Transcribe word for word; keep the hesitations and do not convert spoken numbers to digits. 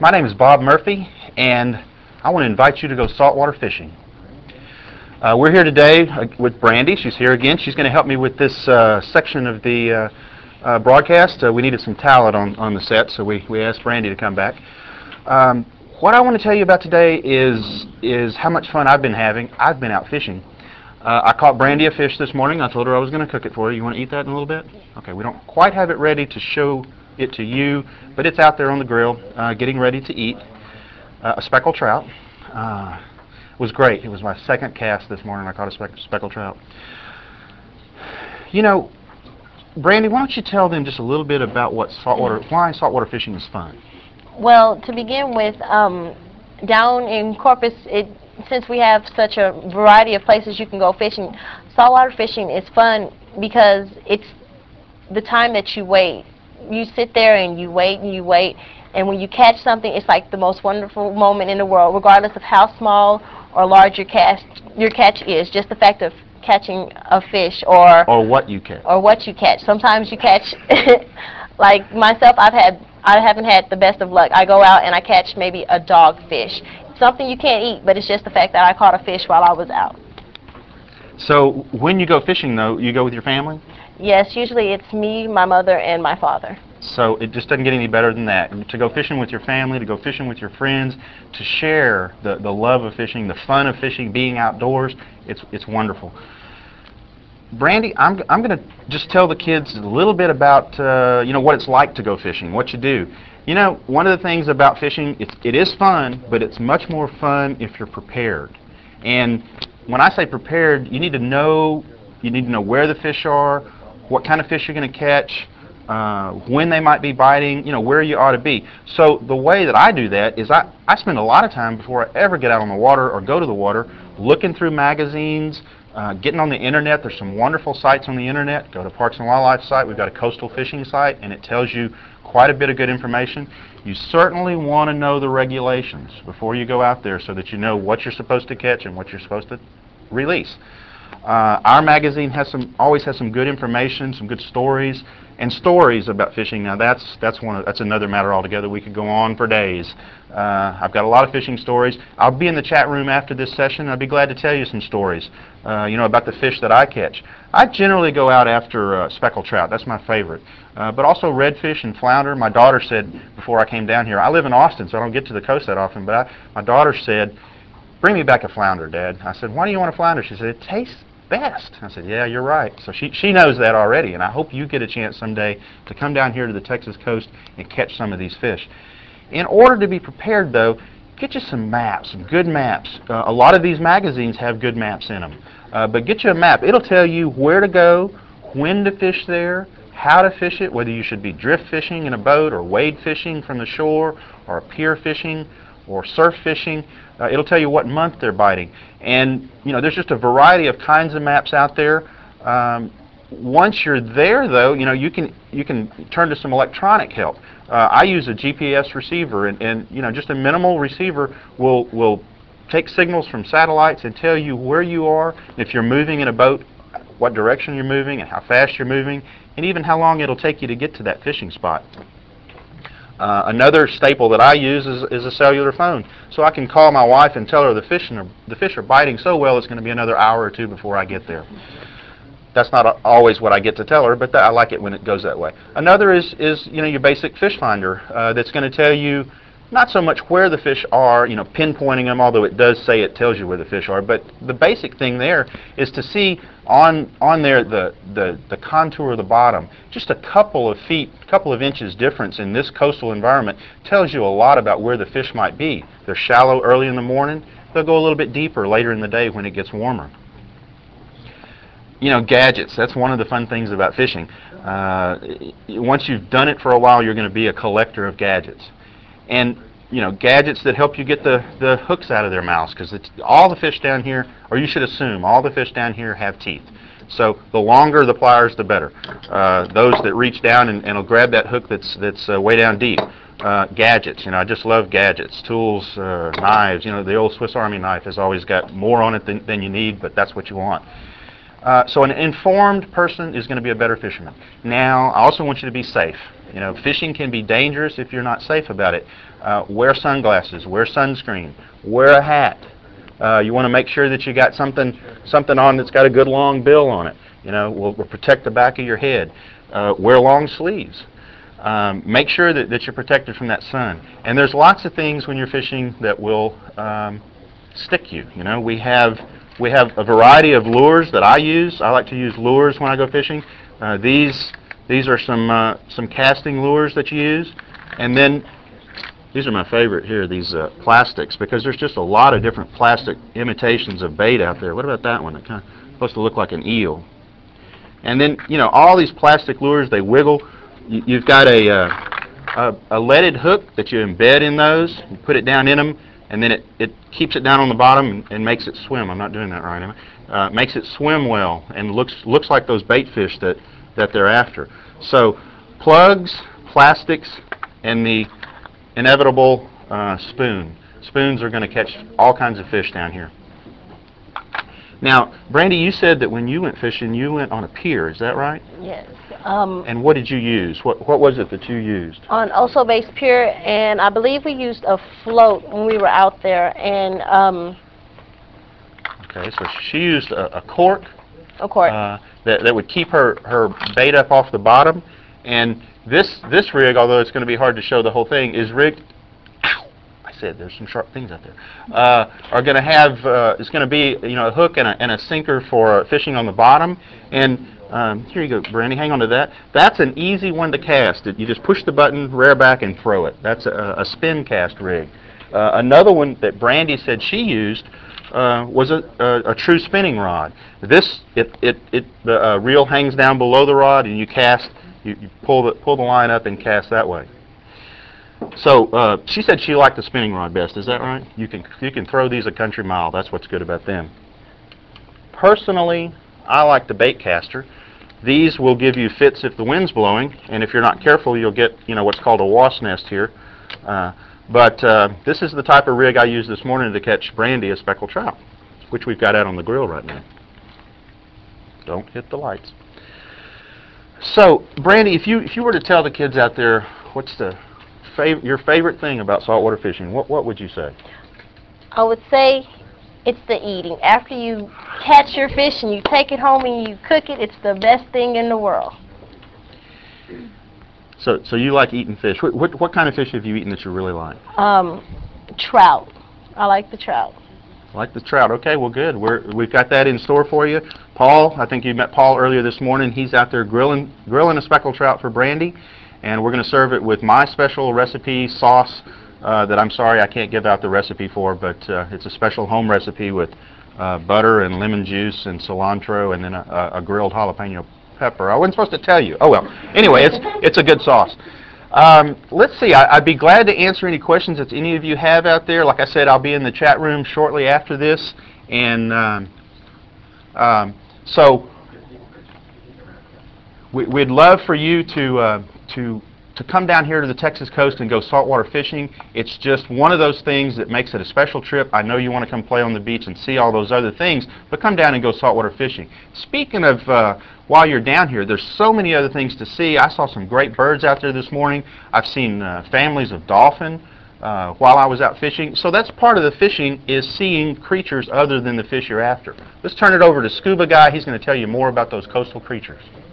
My name is Bob Murphy, and I want to invite you to go saltwater fishing. Uh, we're here today uh, with Brandy. She's here again. She's going to help me with this uh, section of the uh, uh, broadcast. Uh, we needed some talent on, on the set, so we, we asked Brandy to come back. Um, what I want to tell you about today is, is how much fun I've been having. I've been out fishing. Uh, I caught Brandy a fish this morning. I told her I was going to cook it for you. You want to eat that in a little bit? Okay, we don't quite have it ready to show it to you, but it's out there on the grill, uh, getting ready to eat. Uh, a speckled trout. Uh, was great. It was my second cast this morning. I caught a speck speckled trout. You know, Brandy, why don't you tell them just a little bit about what saltwater, why saltwater fishing is fun? Well, to begin with, um, down in Corpus, it, since we have such a variety of places you can go fishing, saltwater fishing is fun because it's the time that you wait. You sit there and you wait and you wait, and when you catch something, it's like the most wonderful moment in the world, regardless of how small or large your catch your catch is. Just the fact of catching a fish, or or what you catch, or what you catch. Sometimes you catch, like myself, I've had I haven't had the best of luck. I go out and I catch maybe a dogfish, something you can't eat, but it's just the fact that I caught a fish while I was out. So when you go fishing, though, you go with your family? Yes, usually it's me, my mother, and my father. So it just doesn't get any better than that. To go fishing with your family, to go fishing with your friends, to share the, the love of fishing, the fun of fishing, being outdoors, it's, it's wonderful. Brandy, I'm, I'm going to just tell the kids a little bit about uh, you know, what it's like to go fishing, what you do. You know, one of the things about fishing, it's, it is fun, but it's much more fun if you're prepared. And when I say prepared, you need to know, you need to know where the fish are, what kind of fish you're going to catch, uh, when they might be biting, you know, where you ought to be. So the way that I do that is I, I spend a lot of time before I ever get out on the water or go to the water looking through magazines, uh, getting on the internet. There's some wonderful sites on the internet. Go to Parks and Wildlife site. We've got a coastal fishing site, and it tells you quite a bit of good information. You certainly want to know the regulations before you go out there so that you know what you're supposed to catch and what you're supposed to release. Uh, our magazine has some, always has some good information, some good stories, and stories about fishing. Now that's that's one of, that's another matter altogether. We could go on for days. Uh, I've got a lot of fishing stories. I'll be in the chat room after this session. I'd be glad to tell you some stories, uh, you know, about the fish that I catch. I generally go out after uh, speckled trout. That's my favorite, uh, but also redfish and flounder. My daughter said before I came down here. I live in Austin, so I don't get to the coast that often. But I, my daughter said, "Bring me back a flounder, Dad." I said, "Why do you want a flounder?" She said, "It tastes best." I said, "Yeah, you're right." So she, she knows that already, and I hope you get a chance someday to come down here to the Texas coast and catch some of these fish. In order to be prepared, though, get you some maps, some good maps. Uh, a lot of these magazines have good maps in them. Uh, but get you a map. It'll tell you where to go, when to fish there, how to fish it, whether you should be drift fishing in a boat or wade fishing from the shore or pier fishing or surf fishing. Uh, it'll tell you what month they're biting. And you know, there's just a variety of kinds of maps out there. Um, once you're there, though, you know, you can you can turn to some electronic help. Uh, I use a G P S receiver, and, and you know, just a minimal receiver will will take signals from satellites and tell you where you are, if you're moving in a boat, what direction you're moving, and how fast you're moving, and even how long it'll take you to get to that fishing spot. Uh, another staple that I use is, is a cellular phone, so I can call my wife and tell her the fish are, the fish are biting so well it's going to be another hour or two before I get there. That's not a, always what I get to tell her, but that, I like it when it goes that way. Another is, is you know, your basic fish finder uh, that's going to tell you not so much where the fish are, you know, pinpointing them, although it does say it tells you where the fish are, but the basic thing there is to see on on there the, the, the contour of the bottom. Just a couple of feet, a couple of inches difference in this coastal environment tells you a lot about where the fish might be. They're shallow early in the morning. They'll go a little bit deeper later in the day when it gets warmer. You know, gadgets, that's one of the fun things about fishing. Uh, once you've done it for a while, you're going to be a collector of gadgets. And, you know, gadgets that help you get the, the hooks out of their mouths, because all the fish down here, or you should assume, all the fish down here have teeth. So the longer the pliers, the better. Uh, those that reach down and, and will grab that hook that's, that's uh, way down deep. Uh, gadgets, you know, I just love gadgets, tools, uh, knives. You know, the old Swiss Army knife has always got more on it than, than you need, but that's what you want. Uh, so an informed person is going to be a better fisherman. Now, I also want you to be safe. You know, fishing can be dangerous if you're not safe about it. Uh, wear sunglasses, wear sunscreen, wear a hat. Uh, you want to make sure that you got something something on that's got a good long bill on it. You know, will, will protect the back of your head. Uh, wear long sleeves. Um, make sure that, that you're protected from that sun. And there's lots of things when you're fishing that will um, stick you. You know, we have we have a variety of lures that I use. I like to use lures when I go fishing. Uh, these these are some uh, some casting lures that you use, and then these are my favorite here. These uh, plastics, because there's just a lot of different plastic imitations of bait out there. What about that one? It's kind of supposed to look like an eel. And then, you know, all these plastic lures, they wiggle. You, you've got a, uh, a, a leaded hook that you embed in those. You put it down in them, and then it, it keeps it down on the bottom and, and makes it swim. I'm not doing that right, am I? Uh, makes it swim well and looks looks like those bait fish that, that they're after. So plugs, plastics, and the inevitable uh, spoon. Spoons are going to catch all kinds of fish down here. Now, Brandy, you said that when you went fishing, you went on a pier. Is that right? Yes. Um, and what did you use? What What was it that you used? on Oso Base Pier, and I believe we used a float when we were out there. And um, okay, so she used a, a cork. A cork. Uh, that that would keep her her bait up off the bottom. And this this rig, although it's going to be hard to show the whole thing, is rigged. Said there's some sharp things out there. Uh, are going to have uh, it's going to be you know a hook and a, and a sinker for uh, fishing on the bottom. And um, here you go, Brandy. Hang on to that. That's an easy one to cast. You just push the button, rear back, and throw it. That's a, a spin cast rig. Uh, another one that Brandy said she used uh, was a, a, a true spinning rod. This it it it the uh, reel hangs down below the rod, and you cast. You, you pull the pull the line up and cast that way. So uh, she said she liked the spinning rod best. Is that right? You can you can throw these a country mile. That's what's good about them. Personally, I like the bait caster. These will give you fits if the wind's blowing, and if you're not careful, you'll get you know what's called a wasp nest here. Uh, but uh, this is the type of rig I used this morning to catch Brandy a speckled trout, which we've got out on the grill right now. Don't hit the lights. So, Brandy, if you if you were to tell the kids out there what's the Fav your favorite thing about saltwater fishing, what what would you say? I would say it's the eating. After you catch your fish and you take it home and you cook it, it's the best thing in the world. So so you like eating fish. What what, what kind of fish have you eaten that you really like? Um, trout. I like the trout. Like the trout. Okay, well good. We're we've got that in store for you. Paul, I think you met Paul earlier this morning. He's out there grilling grilling a speckled trout for Brandy. And we're going to serve it with my special recipe sauce uh, that I'm sorry I can't give out the recipe for, but uh, it's a special home recipe with uh, butter and lemon juice and cilantro and then a, a grilled jalapeno pepper. I wasn't supposed to tell you. Oh well. Anyway, it's it's a good sauce. Um, let's see. I, I'd be glad to answer any questions that any of you have out there. Like I said, I'll be in the chat room shortly after this, and um, um, so we, we'd love for you to. Uh, to to come down here to the Texas coast and go saltwater fishing. It's just one of those things that makes it a special trip. I know you want to come play on the beach and see all those other things, but come down and go saltwater fishing. Speaking of uh, while you're down here, there's so many other things to see. I saw some great birds out there this morning. I've seen uh, families of dolphin uh, while I was out fishing. So that's part of the fishing, is seeing creatures other than the fish you're after. Let's turn it over to Scuba Guy. He's going to tell you more about those coastal creatures.